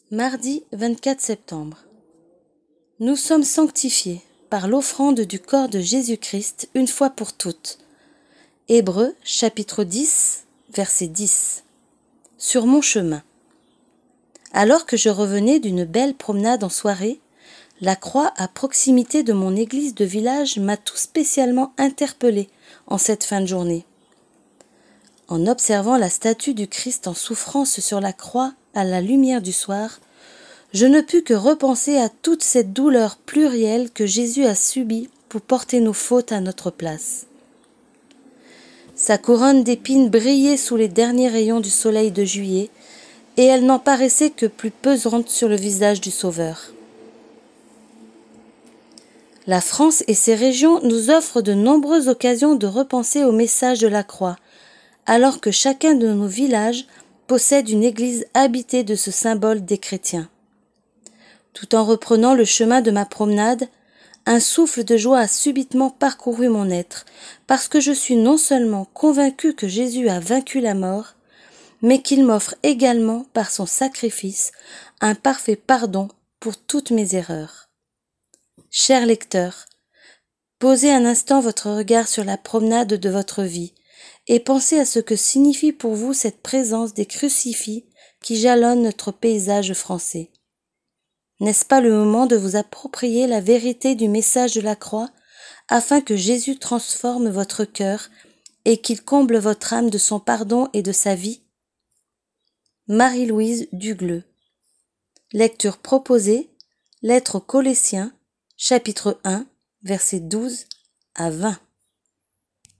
Mardi 24 septembre. Nous sommes sanctifiés par l'offrande du corps de Jésus-Christ une fois pour toutes. Hébreux chapitre 10, verset 10. Sur mon chemin. Alors que je revenais d'une belle promenade en soirée, la croix à proximité de mon église de village m'a tout spécialement interpellée en cette fin de journée. En observant la statue du Christ en souffrance sur la croix à la lumière du soir, je ne pus que repenser à toute cette douleur plurielle que Jésus a subie pour porter nos fautes à notre place. Sa couronne d'épines brillait sous les derniers rayons du soleil de juillet, et elle n'en paraissait que plus pesante sur le visage du Sauveur. La France et ses régions nous offrent de nombreuses occasions de repenser au message de la croix, alors que chacun de nos villages possède une église habitée de ce symbole des chrétiens. Tout en reprenant le chemin de ma promenade, un souffle de joie a subitement parcouru mon être, parce que je suis non seulement convaincu que Jésus a vaincu la mort, mais qu'il m'offre également, par son sacrifice, un parfait pardon pour toutes mes erreurs. Chers lecteurs, posez un instant votre regard sur la promenade de votre vie et pensez à ce que signifie pour vous cette présence des crucifix qui jalonnent notre paysage français. N'est-ce pas le moment de vous approprier la vérité du message de la croix afin que Jésus transforme votre cœur et qu'il comble votre âme de son pardon et de sa vie? Marie-Louise Dugleux. Lecture proposée, Lettre aux Colossiens, chapitre 1, versets 12 à 20.